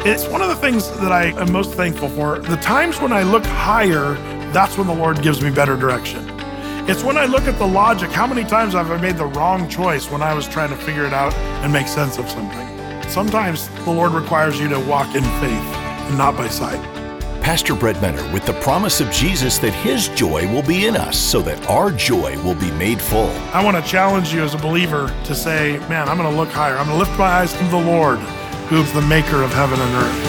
It's one of the things that I am most thankful for. The times when I look higher, that's when the Lord gives me better direction. It's when I look at the logic, how many times have I made the wrong choice when I was trying to figure it out and make sense of something? Sometimes the Lord requires you to walk in faith and not by sight. Pastor Brett Menner with the promise of Jesus that his joy will be in us so that our joy will be made full. I want to challenge you as a believer to say, man, I'm going to look higher. I'm going to lift my eyes to the Lord, who's the maker of heaven and earth.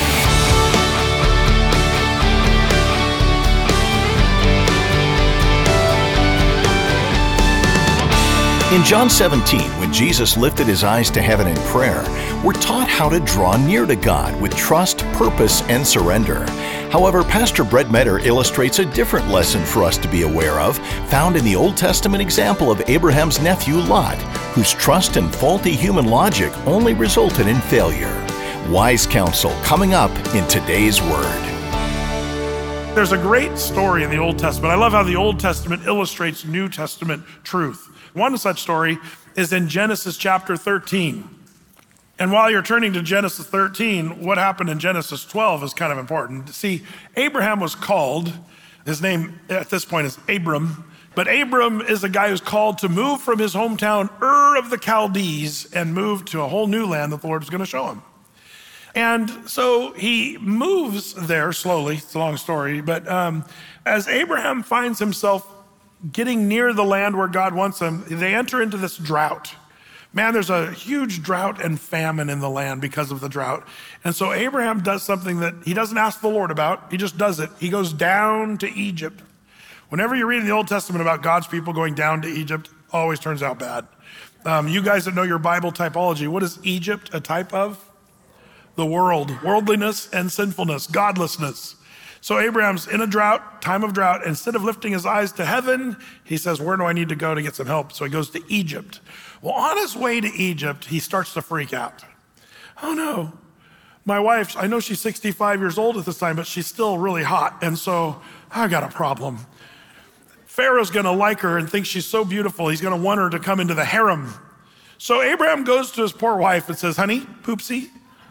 In John 17, when Jesus lifted his eyes to heaven in prayer, we're taught how to draw near to God with trust, purpose, and surrender. However, Pastor Brett Menner illustrates a different lesson for us to be aware of, found in the Old Testament example of Abraham's nephew Lot, whose trust and faulty human logic only resulted in failure. Wise counsel coming up in today's Word. There's a great story in the Old Testament. I love how the Old Testament illustrates New Testament truth. One such story is in Genesis chapter 13. And while you're turning to Genesis 13, what happened in Genesis 12 is kind of important. See, Abraham was called, his name at this point is Abram, but Abram is a guy who's called to move from his hometown Ur of the Chaldees and move to a whole new land that the Lord is going to show him. And so he moves there slowly, it's a long story, but as Abraham finds himself getting near the land where God wants them, they enter into this drought. Man, there's a huge drought and famine in the land because of the drought. And so Abraham does something that he doesn't ask the Lord about, he just does it. He goes down to Egypt. Whenever you read in the Old Testament about God's people going down to Egypt, always turns out bad. You guys that know your Bible typology, what is Egypt a type of? The world, worldliness and sinfulness, godlessness. So Abraham's in a drought, time of drought. Instead of lifting his eyes to heaven, he says, where do I need to go to get some help? So he goes to Egypt. Well, on his way to Egypt, he starts to freak out. Oh no, my wife, I know she's 65 years old at this time, but she's still really hot. And so I got a problem. Pharaoh's gonna like her and think she's so beautiful. He's gonna want her to come into the harem. So Abraham goes to his poor wife and says, honey, poopsie,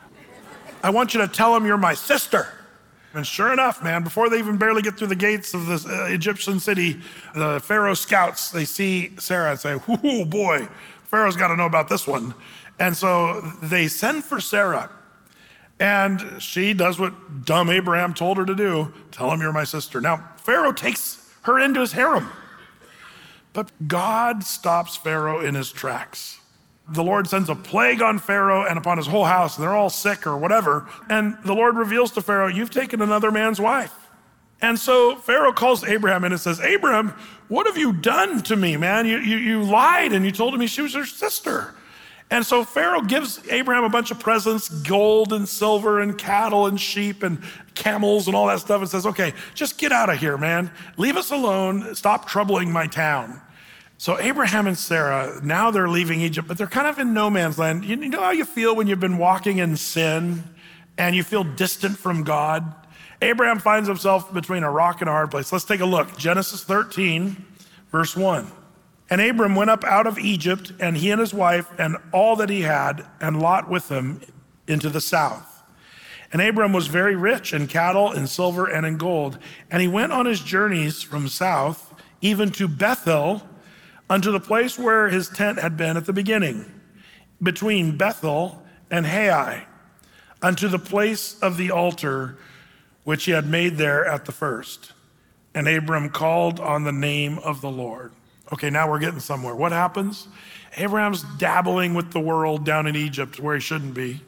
I want you to tell him you're my sister. And sure enough, man, before they even barely get through the gates of this Egyptian city, the Pharaoh scouts, they see Sarah and say, oh boy, Pharaoh's got to know about this one. And so they send for Sarah. And she does what dumb Abraham told her to do. Tell him you're my sister. Now, Pharaoh takes her into his harem. But God stops Pharaoh in his tracks. The Lord sends a plague on Pharaoh and upon his whole house, and they're all sick or whatever. And the Lord reveals to Pharaoh, you've taken another man's wife. And so Pharaoh calls Abraham in and says, Abraham, what have you done to me, man? You lied and you told me she was your sister. And so Pharaoh gives Abraham a bunch of presents, gold and silver and cattle and sheep and camels and all that stuff, and says, okay, just get out of here, man. Leave us alone. Stop troubling my town. So Abraham and Sarah, now they're leaving Egypt, but they're kind of in no man's land. You know how you feel when you've been walking in sin and you feel distant from God? Abraham finds himself between a rock and a hard place. Let's take a look. Genesis 13, verse 1. And Abram went up out of Egypt, and he and his wife and all that he had, and Lot with him, into the south. And Abram was very rich in cattle, in silver, and in gold. And he went on his journeys from south, even to Bethel, unto the place where his tent had been at the beginning, between Bethel and Hai, unto the place of the altar which he had made there at the first. And Abram called on the name of the Lord. Okay, now we're getting somewhere. What happens? Abraham's dabbling with the world down in Egypt where he shouldn't be.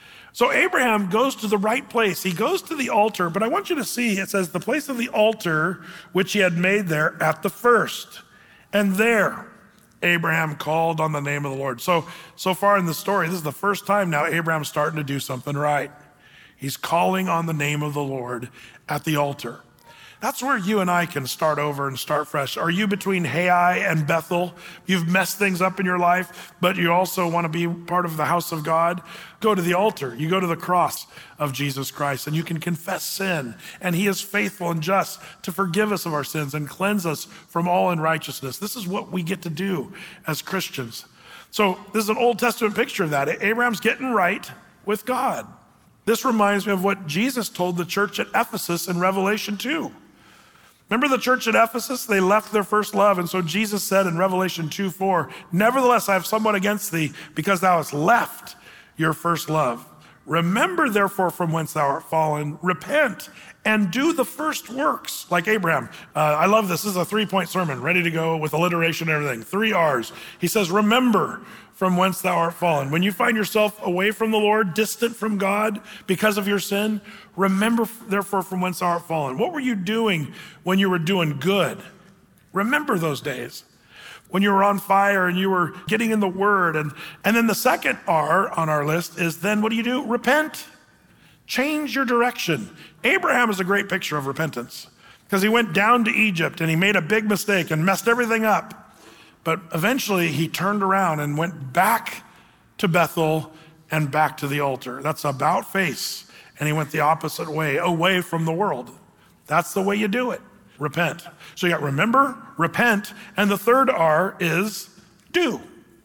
So Abraham goes to the right place. He goes to the altar, but I want you to see, it says the place of the altar which he had made there at the first. And there, Abraham called on the name of the Lord. So far in the story, this is the first time now Abraham's starting to do something right. He's calling on the name of the Lord at the altar. That's where you and I can start over and start fresh. Are you between Hai and Bethel? You've messed things up in your life, but you also want to be part of the house of God? Go to the altar. You go to the cross of Jesus Christ, and you can confess sin. And he is faithful and just to forgive us of our sins and cleanse us from all unrighteousness. This is what we get to do as Christians. So this is an Old Testament picture of that. Abraham's getting right with God. This reminds me of what Jesus told the church at Ephesus in Revelation 2. Remember the church at Ephesus? They left their first love. And so Jesus said in Revelation 2:4, nevertheless, I have somewhat against thee, because thou hast left your first love. Remember therefore from whence thou art fallen, repent and do the first works, like Abraham. I love this. This is a 3-point sermon, ready to go with alliteration and everything. 3 R's. He says, remember from whence thou art fallen. When you find yourself away from the Lord, distant from God because of your sin, remember therefore from whence thou art fallen. What were you doing when you were doing good? Remember those days when you were on fire and you were getting in the word. And then the second R on our list is then what do? Repent. Change your direction. Abraham is a great picture of repentance because he went down to Egypt and he made a big mistake and messed everything up. But eventually he turned around and went back to Bethel and back to the altar. That's about face. And he went the opposite way, away from the world. That's the way you do it. Repent. So you got remember, repent, and the third R is do.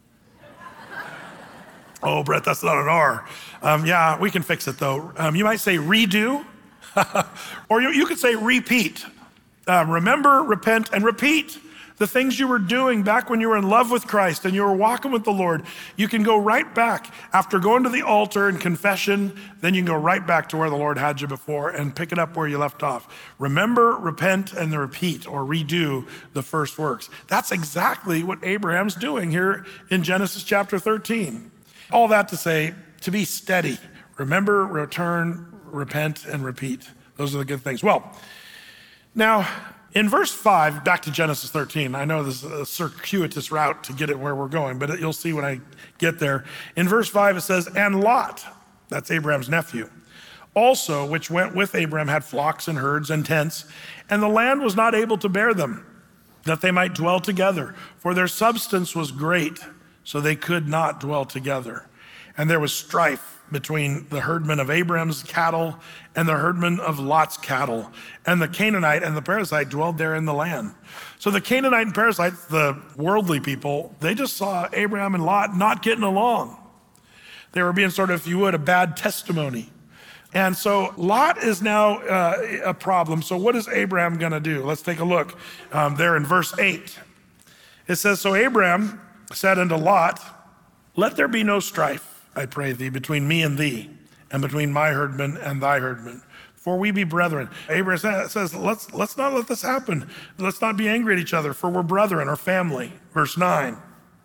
Oh, Brett, that's not an R. Yeah, we can fix it though. You might say redo, or you could say repeat. Remember, repent, and repeat. The things you were doing back when you were in love with Christ and you were walking with the Lord, you can go right back after going to the altar and confession, then you can go right back to where the Lord had you before and pick it up where you left off. Remember, repent, and then repeat or redo the first works. That's exactly what Abraham's doing here in Genesis chapter 13. All that to say, to be steady. Remember, return, repent, and repeat. Those are the good things. Well, now, in verse 5, back to Genesis 13, I know this is a circuitous route to get it where we're going, but you'll see when I get there. In verse 5, it says, and Lot, that's Abraham's nephew, also, which went with Abraham, had flocks and herds and tents, and the land was not able to bear them, that they might dwell together, for their substance was great, so they could not dwell together. And there was strife between the herdmen of Abraham's cattle and the herdmen of Lot's cattle. And the Canaanite and the Perizzite dwelled there in the land. So the Canaanite and Perizzite, the worldly people, they just saw Abraham and Lot not getting along. They were being sort of, if you would, a bad testimony. And so Lot is now a problem. So what is Abraham gonna do? Let's take a look there in verse 8. It says, so Abraham said unto Lot, let there be no strife, I pray thee, between me and thee, and between my herdmen and thy herdmen, for we be brethren. Abraham says, let's not let this happen. Let's not be angry at each other, for we're brethren or family. Verse 9,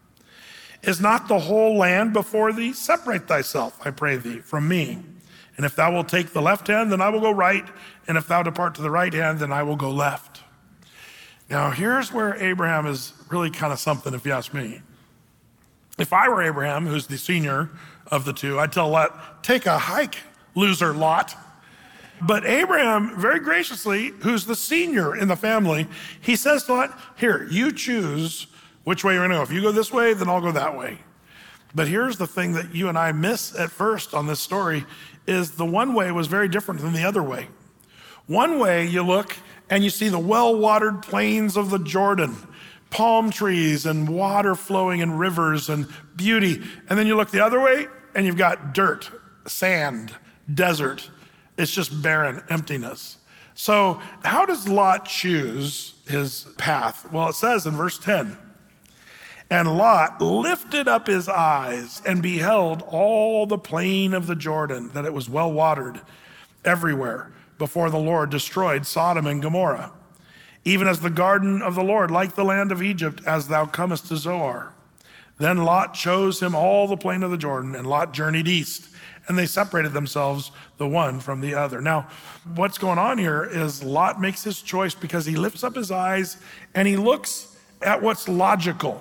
is not the whole land before thee? Separate thyself, I pray thee, from me. And if thou wilt take the left hand, then I will go right. And if thou depart to the right hand, then I will go left. Now here's where Abraham is really kind of something, if you ask me. If I were Abraham, who's the senior of the two, I'd tell Lot, take a hike, loser Lot. But Abraham, very graciously, who's the senior in the family, he says to Lot, here, you choose which way you're gonna go. If you go this way, then I'll go that way. But here's the thing that you and I miss at first on this story is the one way was very different than the other way. One way you look and you see the well-watered plains of the Jordan, palm trees and water flowing in rivers and beauty. And then you look the other way and you've got dirt, sand, desert. It's just barren emptiness. So how does Lot choose his path? Well, it says in verse 10, and Lot lifted up his eyes and beheld all the plain of the Jordan, that it was well watered everywhere, before the Lord destroyed Sodom and Gomorrah. Even as the garden of the Lord, like the land of Egypt, as thou comest to Zoar. Then Lot chose him all the plain of the Jordan, and Lot journeyed east, and they separated themselves the one from the other. Now, what's going on here is Lot makes his choice because he lifts up his eyes and he looks at what's logical.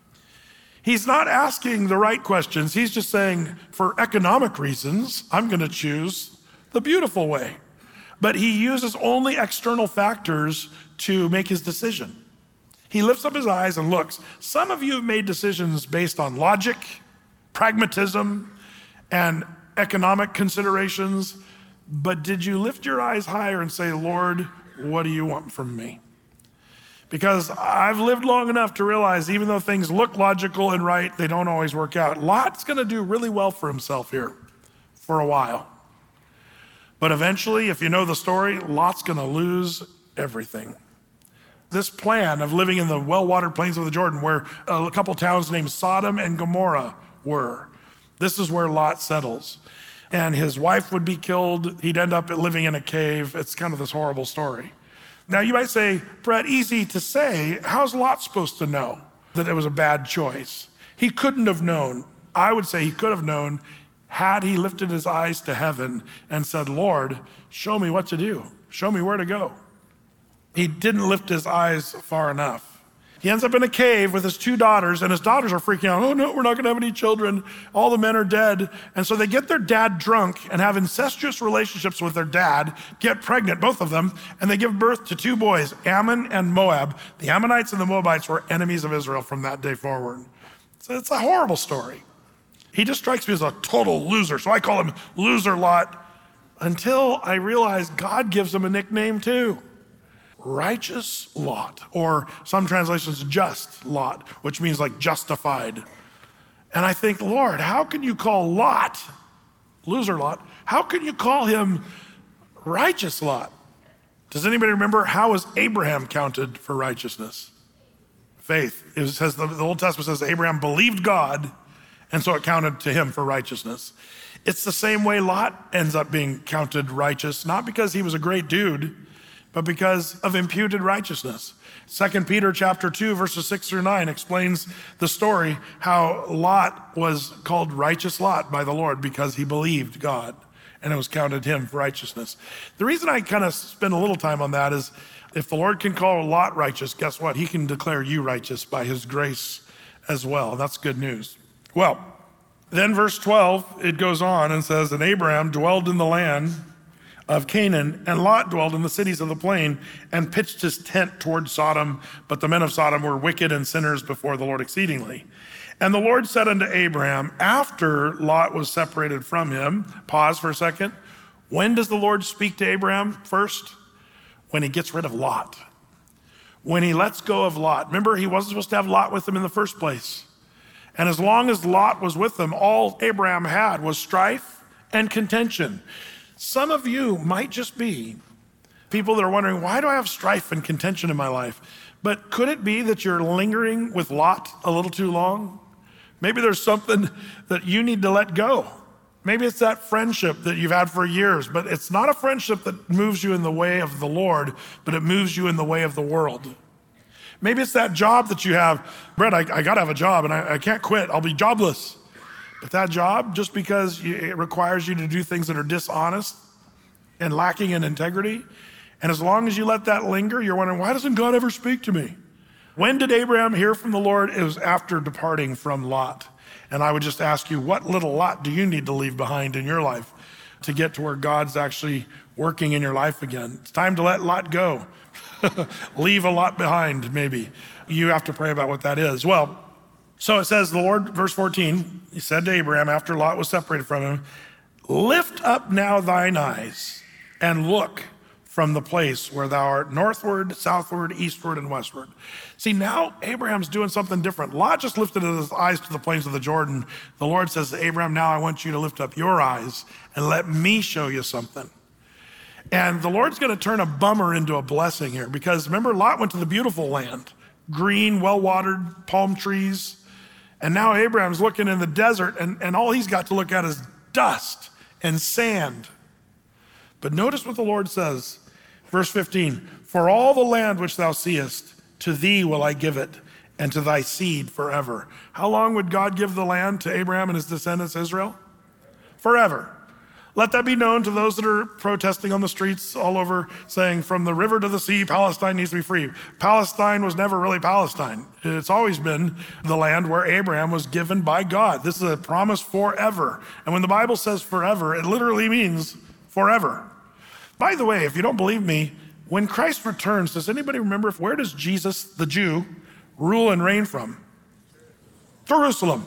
He's not asking the right questions. He's just saying, for economic reasons, I'm gonna choose the beautiful way. But he uses only external factors to make his decision. He lifts up his eyes and looks. Some of you have made decisions based on logic, pragmatism, and economic considerations, but did you lift your eyes higher and say, Lord, what do you want from me? Because I've lived long enough to realize even though things look logical and right, they don't always work out. Lot's gonna do really well for himself here for a while. But eventually, if you know the story, Lot's gonna lose everything. This plan of living in the well-watered plains of the Jordan, where a couple towns named Sodom and Gomorrah were, this is where Lot settles. And his wife would be killed. He'd end up living in a cave. It's kind of this horrible story. Now you might say, Brett, easy to say, how's Lot supposed to know that it was a bad choice? He couldn't have known. I would say he could have known had he lifted his eyes to heaven and said, Lord, show me what to do. Show me where to go. He didn't lift his eyes far enough. He ends up in a cave with his 2 daughters, and his daughters are freaking out. Oh no, we're not gonna have any children. All the men are dead. And so they get their dad drunk and have incestuous relationships with their dad, get pregnant, both of them, and they give birth to 2 boys, Ammon and Moab. The Ammonites and the Moabites were enemies of Israel from that day forward. So it's a horrible story. He just strikes me as a total loser. So I call him Loser Lot until I realize God gives him a nickname too. Righteous Lot, or some translations, just Lot, which means like justified. And I think, Lord, how can you call Lot, Loser Lot, how can you call him Righteous Lot? Does anybody remember how was Abraham counted for righteousness? Faith. It says, the Old Testament says Abraham believed God, and so it counted to him for righteousness. It's the same way Lot ends up being counted righteous, not because he was a great dude, but because of imputed righteousness. 2 Peter chapter 2, verses 6 through 9 explains the story how Lot was called righteous Lot by the Lord because he believed God, and it was counted him for righteousness. The reason I kind of spend a little time on that is if the Lord can call Lot righteous, guess what? He can declare you righteous by his grace as well. That's good news. Well, then verse 12, it goes on and says, and Abraham dwelled in the land of Canaan, and Lot dwelled in the cities of the plain and pitched his tent toward Sodom. But the men of Sodom were wicked and sinners before the Lord exceedingly. And the Lord said unto Abraham, after Lot was separated from him, pause for a second. When does the Lord speak to Abraham first? When he gets rid of Lot. When he lets go of Lot. Remember, he wasn't supposed to have Lot with him in the first place. And as long as Lot was with them, all Abraham had was strife and contention. Some of you might just be people that are wondering, why do I have strife and contention in my life? But could it be that you're lingering with Lot a little too long? Maybe there's something that you need to let go. Maybe it's that friendship that you've had for years, but it's not a friendship that moves you in the way of the Lord, but it moves you in the way of the world. Maybe it's that job that you have. Brett, I gotta have a job and I can't quit. I'll be jobless. But that job, just because it requires you to do things that are dishonest and lacking in integrity, and as long as you let that linger, you're wondering, why doesn't God ever speak to me? When did Abraham hear from the Lord? It was after departing from Lot. And I would just ask you, what little Lot do you need to leave behind in your life to get to where God's actually working in your life again? It's time to let Lot go. Leave a lot behind, maybe. You have to pray about what that is. Well, so it says, the Lord, verse 14, he said to Abraham after Lot was separated from him, lift up now thine eyes and look from the place where thou art northward, southward, eastward, and westward. See, now Abraham's doing something different. Lot just lifted his eyes to the plains of the Jordan. The Lord says to Abraham, now I want you to lift up your eyes and let me show you something. And the Lord's gonna turn a bummer into a blessing here, because remember, Lot went to the beautiful land, green, well-watered, palm trees. And now Abraham's looking in the desert, and all he's got to look at is dust and sand. But notice what the Lord says, verse 15, for all the land which thou seest, to thee will I give it, and to thy seed forever. How long would God give the land to Abraham and his descendants, Israel? Forever. Let that be known to those that are protesting on the streets all over, saying from the river to the sea, Palestine needs to be free. Palestine was never really Palestine. It's always been the land where Abraham was given by God. This is a promise forever. And when the Bible says forever, it literally means forever. By the way, if you don't believe me, when Christ returns, does anybody remember, where does Jesus, the Jew, rule and reign from? Jerusalem.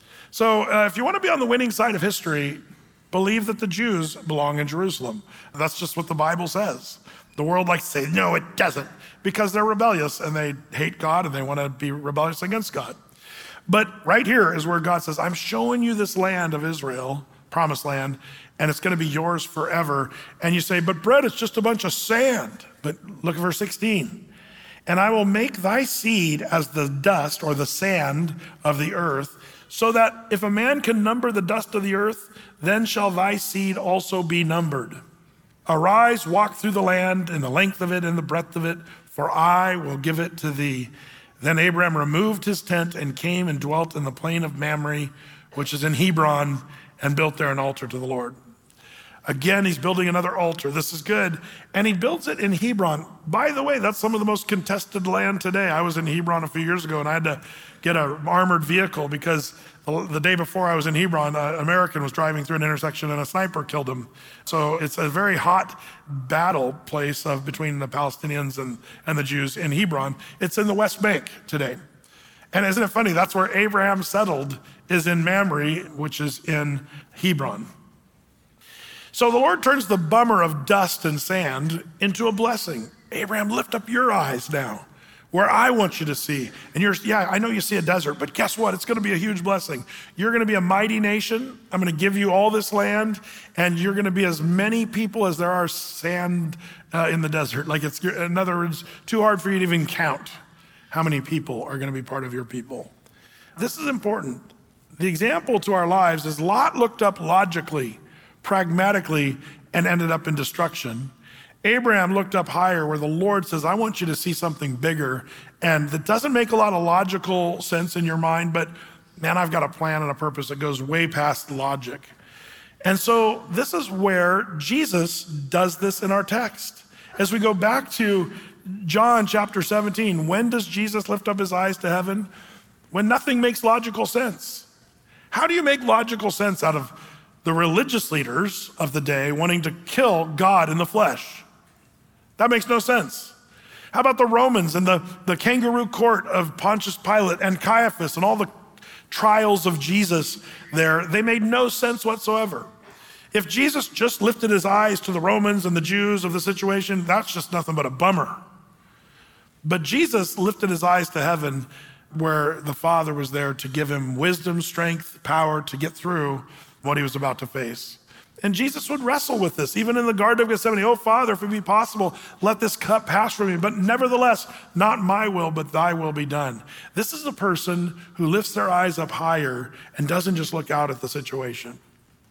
So if you want to be on the winning side of history, believe that the Jews belong in Jerusalem. That's just what the Bible says. The world likes to say, no, it doesn't, because they're rebellious and they hate God and they want to be rebellious against God. But right here is where God says, I'm showing you this land of Israel promised land, and it's going to be yours forever. And you say, but Brett, it's just a bunch of sand. But look at verse 16. And I will make thy seed as the dust or the sand of the earth, so that if a man can number the dust of the earth, then shall thy seed also be numbered. Arise, walk through the land in the length of it and the breadth of it, for I will give it to thee. Then Abraham removed his tent and came and dwelt in the plain of Mamre, which is in Hebron, and built there an altar to the Lord. Again, he's building another altar. This is good. And he builds it in Hebron. By the way, that's some of the most contested land today. I was in Hebron a few years ago, and I had to get an armored vehicle because the day before I was in Hebron, an American was driving through an intersection and a sniper killed him. So it's a very hot battle place between the Palestinians and the Jews in Hebron. It's in the West Bank today. And isn't it funny? That's where Abraham settled, is in Mamre, which is in Hebron. So the Lord turns the bummer of dust and sand into a blessing. Abraham, lift up your eyes now, where I want you to see. And I know you see a desert, but guess what? It's going to be a huge blessing. You're going to be a mighty nation. I'm going to give you all this land, and you're going to be as many people as there are sand in the desert. Like it's, in other words, too hard for you to even count how many people are going to be part of your people. This is important. The example to our lives is Lot looked up logically, pragmatically, and ended up in destruction. Abraham looked up higher where the Lord says, I want you to see something bigger. And that doesn't make a lot of logical sense in your mind, but man, I've got a plan and a purpose that goes way past logic. And so this is where Jesus does this in our text. As we go back to John chapter 17, when does Jesus lift up his eyes to heaven? When nothing makes logical sense. How do you make logical sense out of the religious leaders of the day wanting to kill God in the flesh? That makes no sense. How about the Romans and the kangaroo court of Pontius Pilate and Caiaphas and all the trials of Jesus there? They made no sense whatsoever. If Jesus just lifted his eyes to the Romans and the Jews of the situation, that's just nothing but a bummer. But Jesus lifted his eyes to heaven where the Father was there to give him wisdom, strength, power to get through what he was about to face. And Jesus would wrestle with this, even in the Garden of Gethsemane. Oh, Father, if it be possible, let this cup pass from me. But nevertheless, not my will, but thy will be done. This is a person who lifts their eyes up higher and doesn't just look out at the situation.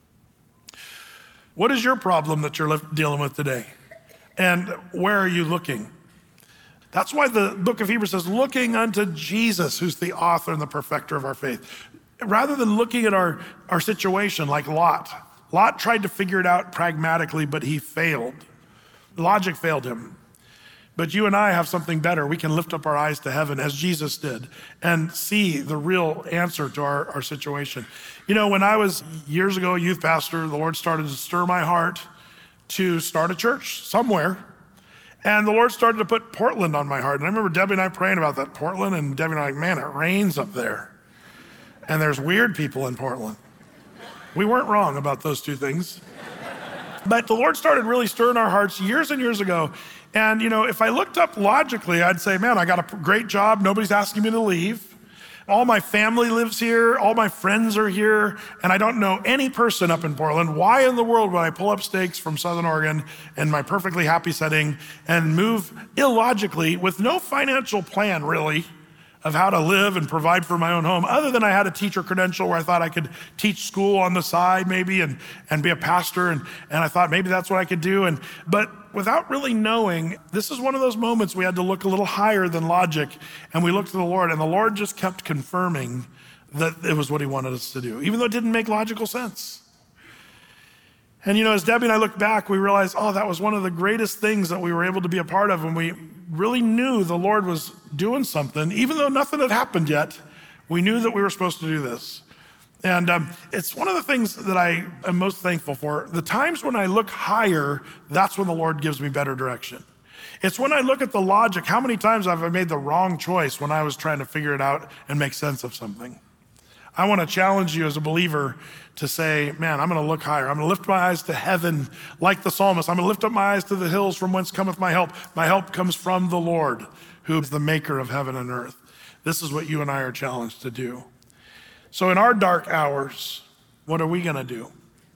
What is your problem that you're dealing with today? And where are you looking? That's why the book of Hebrews says, looking unto Jesus, who's the author and the perfecter of our faith. Rather than looking at our situation like Lot. Lot tried to figure it out pragmatically, but he failed. Logic failed him. But you and I have something better. We can lift up our eyes to heaven as Jesus did and see the real answer to our situation. You know, when I was years ago a youth pastor, the Lord started to stir my heart to start a church somewhere. And the Lord started to put Portland on my heart. And I remember Debbie and I praying about that, Portland, and Debbie and I were like, man, it rains up there. And there's weird people in Portland. We weren't wrong about those two things. But the Lord started really stirring our hearts years and years ago. And, you know, if I looked up logically, I'd say, man, I got a great job. Nobody's asking me to leave. All my family lives here. All my friends are here. And I don't know any person up in Portland. Why in the world would I pull up stakes from Southern Oregon in my perfectly happy setting and move illogically with no financial plan, really, of how to live and provide for my own home, other than I had a teacher credential where I thought I could teach school on the side maybe and be a pastor. And I thought maybe that's what I could do. But without really knowing, this is one of those moments we had to look a little higher than logic. And we looked to the Lord, and the Lord just kept confirming that it was what he wanted us to do, even though it didn't make logical sense. And, you know, as Debbie and I look back, we realized, oh, that was one of the greatest things that we were able to be a part of when we really knew the Lord was doing something. Even though nothing had happened yet, we knew that we were supposed to do this. And it's one of the things that I am most thankful for. The times when I look higher, that's when the Lord gives me better direction. It's when I look at the logic, how many times have I made the wrong choice when I was trying to figure it out and make sense of something? I want to challenge you as a believer to say, man, I'm going to look higher. I'm going to lift my eyes to heaven like the psalmist. I'm going to lift up my eyes to the hills from whence cometh my help. My help comes from the Lord, who is the maker of heaven and earth. This is what you and I are challenged to do. So in our dark hours, what are we going to do?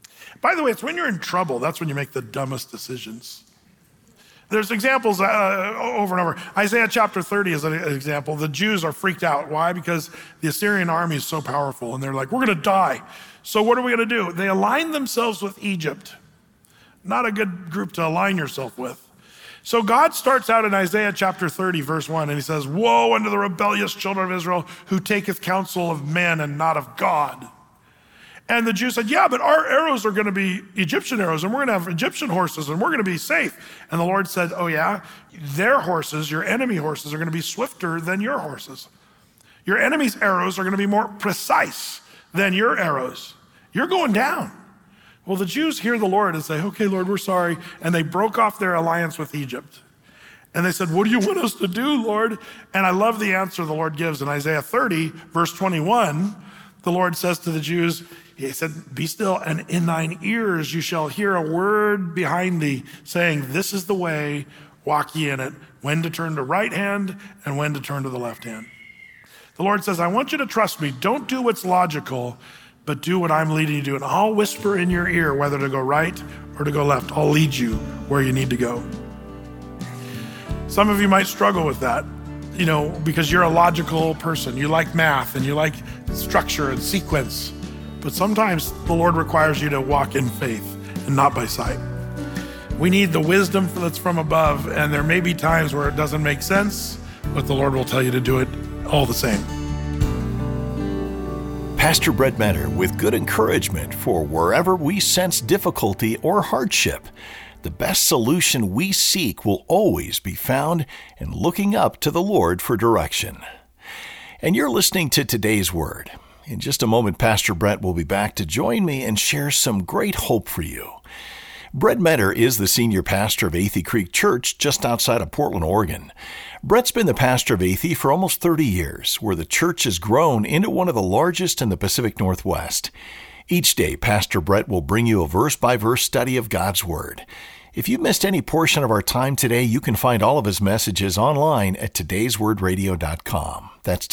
By the way, it's when you're in trouble, that's when you make the dumbest decisions. There's examples over and over. Isaiah chapter 30 is an example. The Jews are freaked out. Why? Because the Assyrian army is so powerful, and they're like, we're going to die. So what are we going to do? They align themselves with Egypt. Not a good group to align yourself with. So God starts out in Isaiah chapter 30, verse 1, and he says, woe unto the rebellious children of Israel who taketh counsel of men and not of God. And the Jews said, yeah, but our arrows are going to be Egyptian arrows, and we're going to have Egyptian horses, and we're going to be safe. And the Lord said, oh yeah, their horses, your enemy horses, are going to be swifter than your horses. Your enemy's arrows are going to be more precise than your arrows. You're going down. Well, the Jews hear the Lord and say, okay, Lord, we're sorry. And they broke off their alliance with Egypt. And they said, what do you want us to do, Lord? And I love the answer the Lord gives in Isaiah 30, verse 21. The Lord says to the Jews, he said, be still, and in thine ears you shall hear a word behind thee, saying, this is the way, walk ye in it, when to turn to right hand and when to turn to the left hand. The Lord says, I want you to trust me. Don't do what's logical, but do what I'm leading you to do. And I'll whisper in your ear whether to go right or to go left. I'll lead you where you need to go. Some of you might struggle with that, because you're a logical person. You like math and you like structure and sequence. But sometimes the Lord requires you to walk in faith and not by sight. We need the wisdom that's from above, and there may be times where it doesn't make sense, but the Lord will tell you to do it all the same. Pastor Brett Meador with good encouragement for wherever we sense difficulty or hardship. The best solution we seek will always be found in looking up to the Lord for direction. And you're listening to Today's Word. In just a moment, Pastor Brett will be back to join me and share some great hope for you. Brett Meador is the senior pastor of Athey Creek Church just outside of Portland, Oregon. Brett's been the pastor of Athey for almost 30 years, where the church has grown into one of the largest in the Pacific Northwest. Each day, Pastor Brett will bring you a verse-by-verse study of God's Word. If you missed any portion of our time today, you can find all of his messages online at today'swordradio.com. That's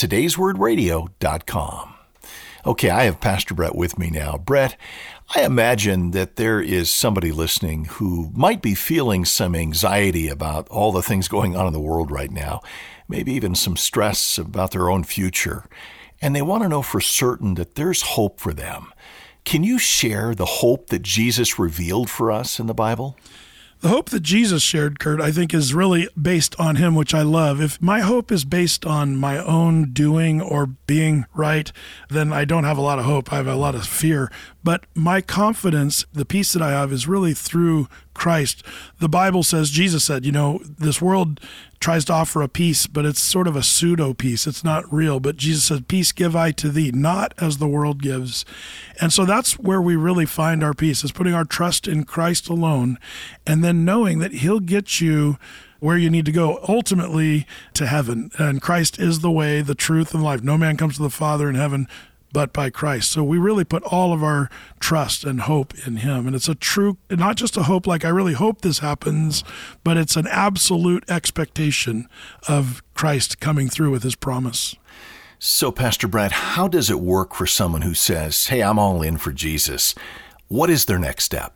today'swordradio.com. Okay, I have Pastor Brett with me now. Brett, I imagine that there is somebody listening who might be feeling some anxiety about all the things going on in the world right now, maybe even some stress about their own future, and they want to know for certain that there's hope for them. Can you share the hope that Jesus revealed for us in the Bible? The hope that Jesus shared, Kurt, I think is really based on him, which I love. If my hope is based on my own doing or being right, then I don't have a lot of hope. I have a lot of fear. But my confidence, the peace that I have, is really through Christ. The Bible says, Jesus said, this world tries to offer a peace, but it's sort of a pseudo peace. It's not real. But Jesus said, peace give I to thee, not as the world gives. And so that's where we really find our peace, is putting our trust in Christ alone, and then knowing that he'll get you where you need to go, ultimately to heaven. And Christ is the way, the truth, and life. No man comes to the Father in heaven but by Christ. So we really put all of our trust and hope in him. And it's a true, not just a hope like I really hope this happens, but it's an absolute expectation of Christ coming through with his promise. So, Pastor Brett, how does it work for someone who says, hey, I'm all in for Jesus? What is their next step?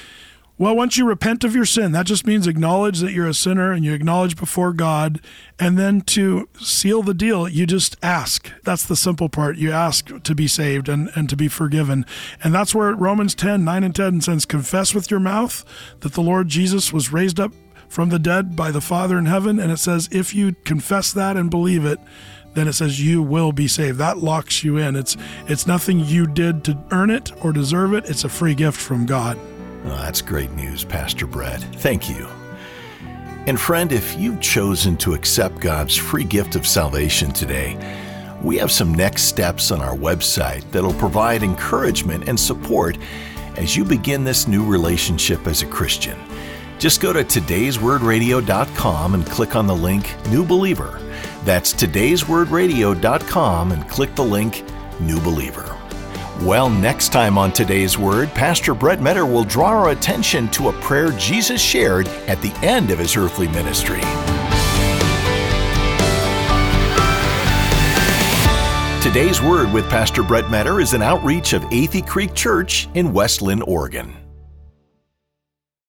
Well, once you repent of your sin, that just means acknowledge that you're a sinner and you acknowledge before God. And then to seal the deal, you just ask. That's the simple part. You ask to be saved and to be forgiven. And that's where Romans 10:9 and 10 says, confess with your mouth that the Lord Jesus was raised up from the dead by the Father in heaven. And it says, if you confess that and believe it, then it says you will be saved. That locks you in. It's nothing you did to earn it or deserve it. It's a free gift from God. Oh, that's great news, Pastor Brett. Thank you. And friend, if you've chosen to accept God's free gift of salvation today, we have some next steps on our website that'll provide encouragement and support as you begin this new relationship as a Christian. Just go to today'swordradio.com and click on the link New Believer. That's today'swordradio.com and click the link New Believer. Well, next time on Today's Word, Pastor Brett Meador will draw our attention to a prayer Jesus shared at the end of his earthly ministry. Today's Word with Pastor Brett Meador is an outreach of Athey Creek Church in West Linn, Oregon.